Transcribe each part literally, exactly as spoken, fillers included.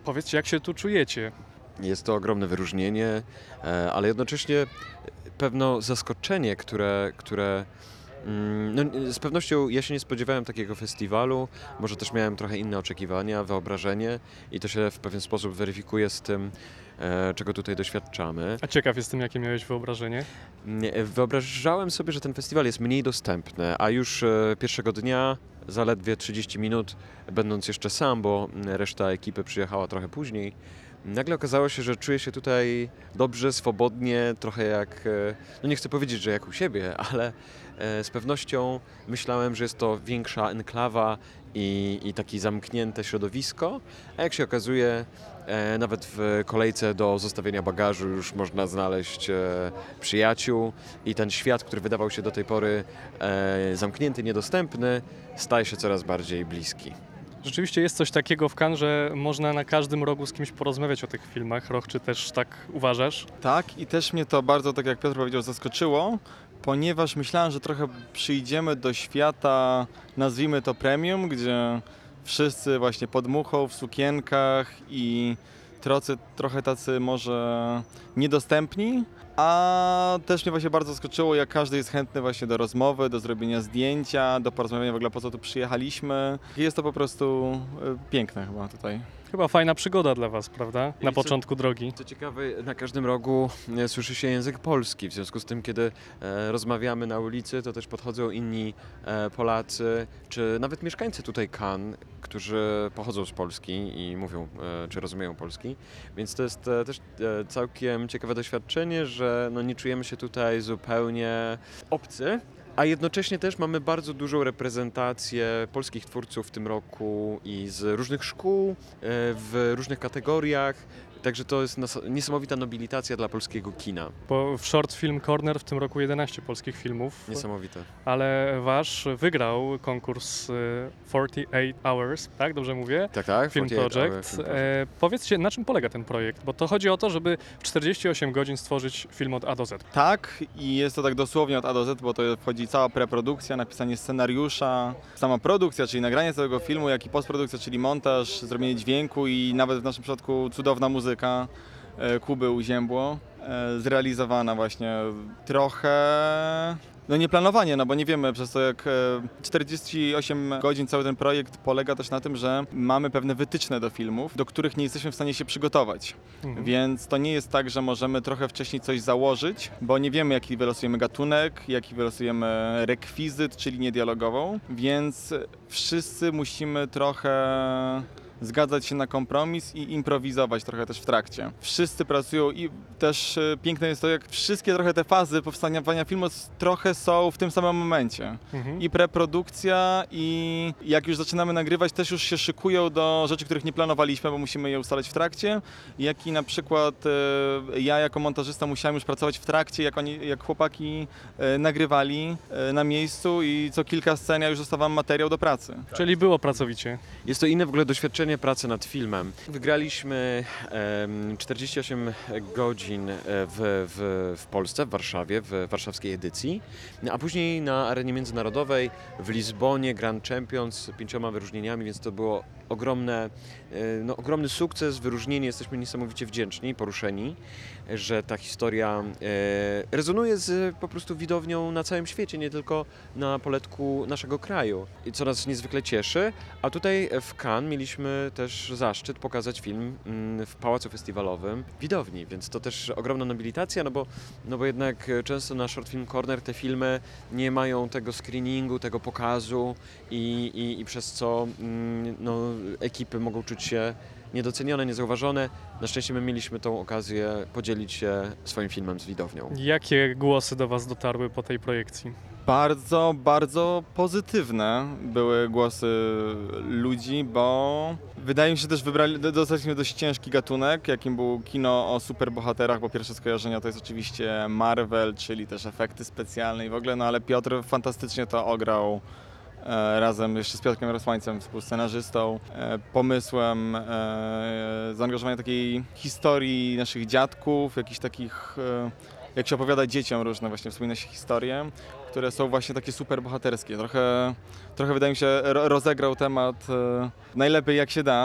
Powiedzcie, jak się tu czujecie? Jest to ogromne wyróżnienie, e, ale jednocześnie pewne zaskoczenie, które, które mm, no, z pewnością ja się nie spodziewałem takiego festiwalu, może też miałem trochę inne oczekiwania, wyobrażenie i to się w pewien sposób weryfikuje z tym, e, czego tutaj doświadczamy. A ciekaw jestem, jakie miałeś wyobrażenie. Nie, Wyobrażałem sobie, że ten festiwal jest mniej dostępny, a już e, pierwszego dnia, zaledwie trzydzieści minut, będąc jeszcze sam, bo reszta ekipy przyjechała trochę później, nagle okazało się, że czuję się tutaj dobrze, swobodnie, trochę jak, e, no nie chcę powiedzieć, że jak u siebie, ale e, z pewnością myślałem, że jest to większa enklawa i, i takie zamknięte środowisko, a jak się okazuje, e, nawet w kolejce do zostawienia bagażu już można znaleźć e, przyjaciół i ten świat, który wydawał się do tej pory e, zamknięty, niedostępny, staje się coraz bardziej bliski. Rzeczywiście jest coś takiego w Cannes, że można na każdym rogu z kimś porozmawiać o tych filmach. Roch, czy też tak uważasz? Tak, i też mnie to bardzo, tak jak Piotr powiedział, zaskoczyło, ponieważ myślałem, że trochę przyjdziemy do świata, nazwijmy to premium, gdzie wszyscy właśnie pod muchą, w sukienkach i trocy, trochę tacy może niedostępni, a też mnie właśnie bardzo zaskoczyło, jak każdy jest chętny właśnie do rozmowy, do zrobienia zdjęcia, do porozmawiania w ogóle po co tu przyjechaliśmy. Jest to po prostu e, piękne chyba tutaj. Chyba fajna przygoda dla was, prawda? I Na co- początku drogi. Co ciekawe, na każdym rogu e, słyszy się język polski, w związku z tym, kiedy e, rozmawiamy na ulicy, to też podchodzą inni e, Polacy, czy nawet mieszkańcy tutaj Cannes, którzy pochodzą z Polski i mówią, e, czy rozumieją polski, więc to jest e, też e, całkiem ciekawe doświadczenie, że no, nie czujemy się tutaj zupełnie obcy. A jednocześnie też mamy bardzo dużą reprezentację polskich twórców w tym roku i z różnych szkół, e, w różnych kategoriach. Także to jest nas- niesamowita nobilitacja dla polskiego kina. Bo w Short Film Corner w tym roku jedenaście polskich filmów, Niesamowite. ale wasz wygrał konkurs y, czterdzieści osiem Hours, tak? Dobrze mówię? Tak, tak. Film czterdzieści osiem Project. Film E, powiedzcie, na czym polega ten projekt? Bo to chodzi o to, żeby w czterdzieści osiem godzin stworzyć film od A do Z. Tak, i jest to tak dosłownie od A do Z, bo to wchodzi cała preprodukcja, napisanie scenariusza, sama produkcja, czyli nagranie całego filmu, jak i postprodukcja, czyli montaż, zrobienie dźwięku i nawet w naszym przypadku cudowna muzyka e, Kuby Uziębło, e, zrealizowana właśnie trochę... No nieplanowanie, no bo nie wiemy przez to jak e, czterdzieści osiem godzin cały ten projekt polega też na tym, że mamy pewne wytyczne do filmów, do których nie jesteśmy w stanie się przygotować. Mhm. Więc to nie jest tak, że możemy trochę wcześniej coś założyć, bo nie wiemy jaki wylosujemy gatunek, jaki wylosujemy rekwizyt, czy linię dialogową, więc wszyscy musimy trochę zgadzać się na kompromis i improwizować trochę też w trakcie. Wszyscy pracują i też e, piękne jest to, jak wszystkie trochę te fazy powstawania filmu s- trochę są w tym samym momencie. Mhm. I preprodukcja, i jak już zaczynamy nagrywać, też już się szykują do rzeczy, których nie planowaliśmy, bo musimy je ustalać w trakcie. Jak i na przykład e, ja jako montażysta musiałem już pracować w trakcie, jak, oni, jak chłopaki e, nagrywali e, na miejscu i co kilka scen ja już dostawałem materiał do pracy. Czyli było pracowicie. Jest to inne w ogóle doświadczenie pracy nad filmem. Wygraliśmy em, czterdzieści osiem godzin e, w, w, w Polsce, w Warszawie, w warszawskiej edycji, a później na arenie międzynarodowej w Lizbonie Grand Champions z pięcioma wyróżnieniami, więc to było ogromne, e, no, ogromny sukces, wyróżnienie. Jesteśmy niesamowicie wdzięczni i poruszeni, że ta historia e, rezonuje z po prostu widownią na całym świecie, nie tylko na poletku naszego kraju. I co nas niezwykle cieszy, a tutaj w Cannes mieliśmy też zaszczyt pokazać film mm, w Pałacu Festiwalowym w widowni, więc to też ogromna nobilitacja, no bo, no bo jednak często na Short Film Corner te filmy nie mają tego screeningu, tego pokazu i, i, i przez co mm, no, ekipy mogą czuć się niedocenione, niezauważone. Na szczęście my mieliśmy tą okazję podzielić się swoim filmem z widownią. Jakie głosy do was dotarły po tej projekcji? Bardzo, bardzo pozytywne były głosy ludzi, bo wydaje mi się, że też wybrali, do- dostaliśmy dość ciężki gatunek, jakim był kino o superbohaterach, bo pierwsze skojarzenia to jest oczywiście Marvel, czyli też efekty specjalne i w ogóle, no ale Piotr fantastycznie to ograł. E, razem jeszcze z Piotrkiem Rosłańcem, współscenarzystą, e, pomysłem e, zaangażowania takiej historii naszych dziadków, jakichś takich, e, jak się opowiada dzieciom różne właśnie wspomina się historie, które są właśnie takie super bohaterskie. Trochę, trochę wydaje mi się ro, rozegrał temat e, najlepiej jak się da.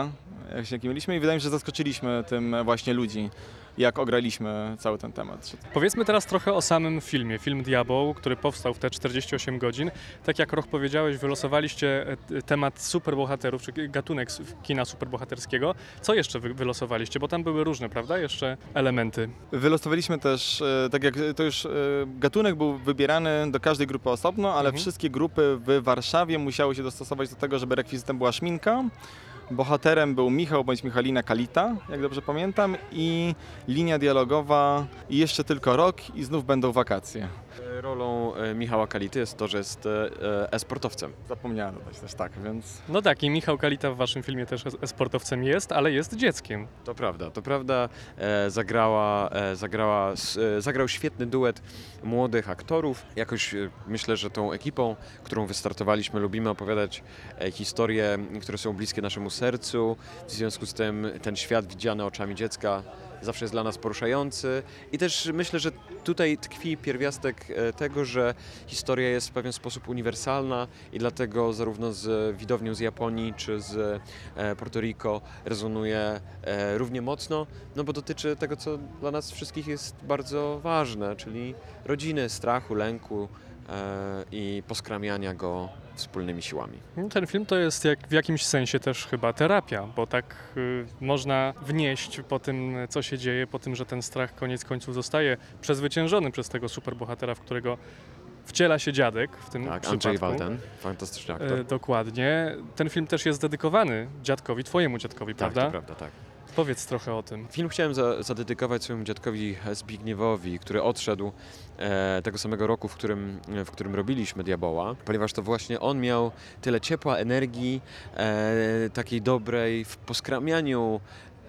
jak się jakie mieliśmy i wydaje mi się, że zaskoczyliśmy tym właśnie ludzi, jak ograliśmy cały ten temat. Powiedzmy teraz trochę o samym filmie. Film Diabeł, który powstał w te czterdzieści osiem godzin. Tak jak Roch powiedziałeś, wylosowaliście e, temat superbohaterów, czy gatunek s- kina superbohaterskiego. Co jeszcze wy wylosowaliście? Bo tam były różne, prawda? Jeszcze elementy. Wylosowaliśmy też, e, tak jak to już e, gatunek był wybierany do każdej grupy osobno, ale Mhm. wszystkie grupy w Warszawie musiały się dostosować do tego, żeby rekwizytem była szminka. Bohaterem był Michał bądź Michalina Kalita, jak dobrze pamiętam, i linia dialogowa i jeszcze tylko rok i znów będą wakacje. Rolą e, Michała Kality jest to, że jest e, e-sportowcem. Zapomniałem dodać też tak, więc... No tak, i Michał Kalita w waszym filmie też es- sportowcem jest, ale jest dzieckiem. To prawda, to prawda. E, zagrała, e, zagrała, s- e, zagrał świetny duet młodych aktorów. Jakoś e, myślę, że tą ekipą, którą wystartowaliśmy, lubimy opowiadać e, historie, które są bliskie naszemu sercu. W związku z tym ten świat widziany oczami dziecka zawsze jest dla nas poruszający. I też myślę, że tutaj tkwi pierwiastek e, tego, że historia jest w pewien sposób uniwersalna i dlatego zarówno z widownią z Japonii czy z e, Porto Rico rezonuje e, równie mocno, no bo dotyczy tego, co dla nas wszystkich jest bardzo ważne, czyli rodziny, strachu, lęku e, i poskramiania go wspólnymi siłami. Ten film to jest jak, w jakimś sensie też chyba terapia, bo tak y, można wnieść po tym, co się dzieje, po tym, że ten strach koniec końców zostaje przezwyciężony przez tego superbohatera, w którego wciela się dziadek w tym Tak, przypadku. Andrzej Walden, fantastyczny aktor. E, dokładnie. Ten film też jest dedykowany dziadkowi, twojemu dziadkowi, Tak, prawda? to prawda, tak. Powiedz trochę o tym. Film chciałem za, zadedykować swojemu dziadkowi Zbigniewowi, który odszedł e, tego samego roku, w którym, w którym robiliśmy Diaboła, ponieważ to właśnie on miał tyle ciepła, energii, e, takiej dobrej w poskramianiu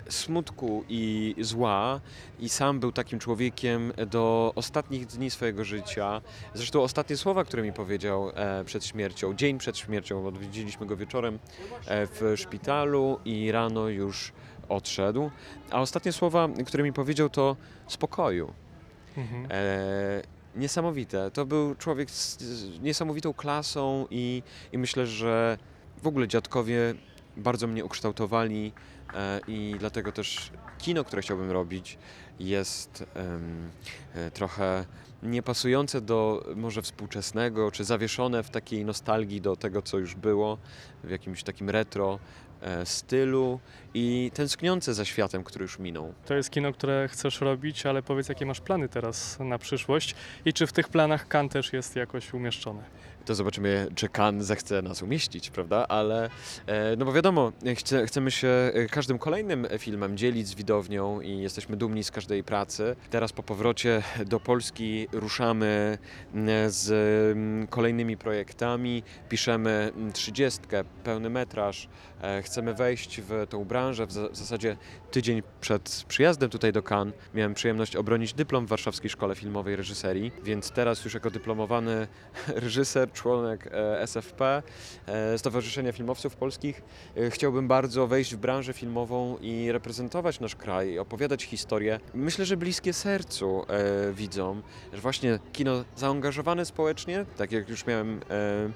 smutku i zła i sam był takim człowiekiem do ostatnich dni swojego życia. Zresztą ostatnie słowa, które mi powiedział e, przed śmiercią, dzień przed śmiercią, bo odwiedziliśmy go wieczorem e, w szpitalu i rano już odszedł. A ostatnie słowa, które mi powiedział, to spokoju. Mhm. E, niesamowite. To był człowiek z, z niesamowitą klasą i, i myślę, że w ogóle dziadkowie bardzo mnie ukształtowali e, i dlatego też kino, które chciałbym robić, jest em, e, trochę niepasujące do może współczesnego, czy zawieszone w takiej nostalgii do tego, co już było, w jakimś takim retro e, stylu i tęskniące za światem, który już minął. To jest kino, które chcesz robić, ale powiedz, jakie masz plany teraz na przyszłość i czy w tych planach Cannes też jest jakoś umieszczone? To zobaczymy, czy Cannes zechce nas umieścić, prawda? Ale, e, no bo wiadomo, chce, chcemy się e, każdym kolejnym filmem dzielić z widownią i jesteśmy dumni z każdej pracy. Teraz po powrocie do Polski ruszamy m, z m, kolejnymi projektami, piszemy m, trzydziestkę, pełny metraż, e, chcemy wejść w tą branżę. W, za, w zasadzie tydzień przed przyjazdem tutaj do Cannes miałem przyjemność obronić dyplom w Warszawskiej Szkole Filmowej Reżyserii, więc teraz już jako dyplomowany reżyser, członek e, S F P, e, Stowarzyszenia Filmowców Polskich, e, chciałbym bardzo wejść w branżę filmową i reprezentować nasz kraj, opowiadać historie. Myślę, że bliskie sercu e, widzom, że właśnie kino zaangażowane społecznie, tak jak już miałem e,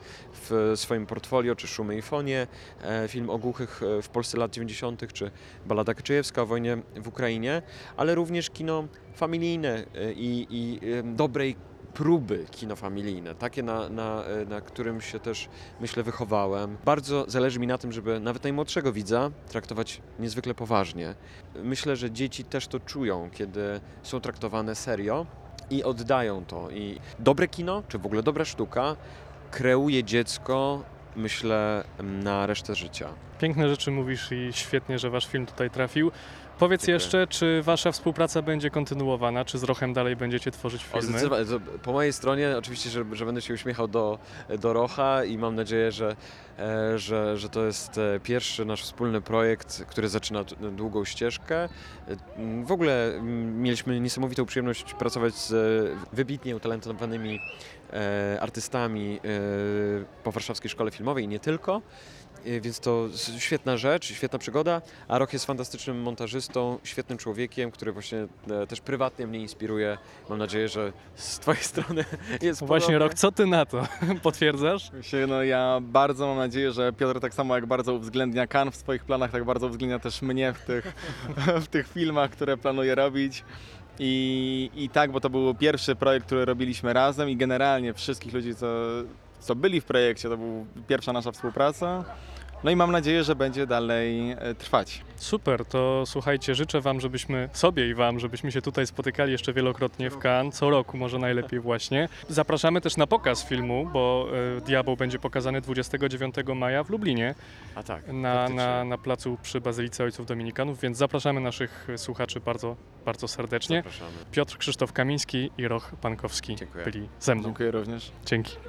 w swoim portfolio, czy Szumy i Fonie, e, film o głuchych e, w Polsce lat dziewięćdziesiątych, czy Balada Kaczyjewska o wojnie w Ukrainie, ale również kino familijne e, i, i e, dobrej próby kino familijne, takie na, na, na którym się też, myślę, wychowałem. Bardzo zależy mi na tym, żeby nawet najmłodszego widza traktować niezwykle poważnie. Myślę, że dzieci też to czują, kiedy są traktowane serio i oddają to. I dobre kino, czy w ogóle dobra sztuka, kreuje dziecko, myślę, na resztę życia. Piękne rzeczy mówisz i świetnie, że wasz film tutaj trafił. Powiedz Dziękuję. jeszcze, czy wasza współpraca będzie kontynuowana, czy z Rochem dalej będziecie tworzyć O, filmy? zdecydowanie. To po mojej stronie oczywiście, że, że będę się uśmiechał do, do Rocha i mam nadzieję, że, e, że, że to jest e, pierwszy nasz wspólny projekt, który zaczyna t- długą ścieżkę. E, m, W ogóle m, mieliśmy niesamowitą przyjemność pracować z e, wybitnie utalentowanymi e, artystami e, po Warszawskiej Szkole Filmowej i nie tylko. y, więc to s- świetna rzecz, świetna przygoda, a Roch jest fantastycznym montażystą, świetnym człowiekiem, który właśnie e, też prywatnie mnie inspiruje. Mam nadzieję, że z twojej strony jest Właśnie, podobnie. Rok, co ty na to? Potwierdzasz? Się, no, ja bardzo mam nadzieję, że Piotr tak samo jak bardzo uwzględnia Cannes w swoich planach, tak bardzo uwzględnia też mnie w tych, w tych filmach, które planuje robić. I, I tak, bo to był pierwszy projekt, który robiliśmy razem i generalnie wszystkich ludzi, co, co byli w projekcie, to była pierwsza nasza współpraca. No i mam nadzieję, że będzie dalej e, trwać. Super, to słuchajcie, życzę wam, żebyśmy, sobie i wam, żebyśmy się tutaj spotykali jeszcze wielokrotnie w Cannes, co roku może najlepiej właśnie. Zapraszamy też na pokaz filmu, bo e, Diabeł będzie pokazany dwudziestego dziewiątego maja w Lublinie A tak, na, faktycznie. na, na placu przy Bazylice Ojców Dominikanów, więc zapraszamy naszych słuchaczy bardzo, bardzo serdecznie. Zapraszamy. Piotr Krzysztof Kamiński i Roch Pankowski Dziękuję. byli ze mną. Dziękuję również. Dzięki.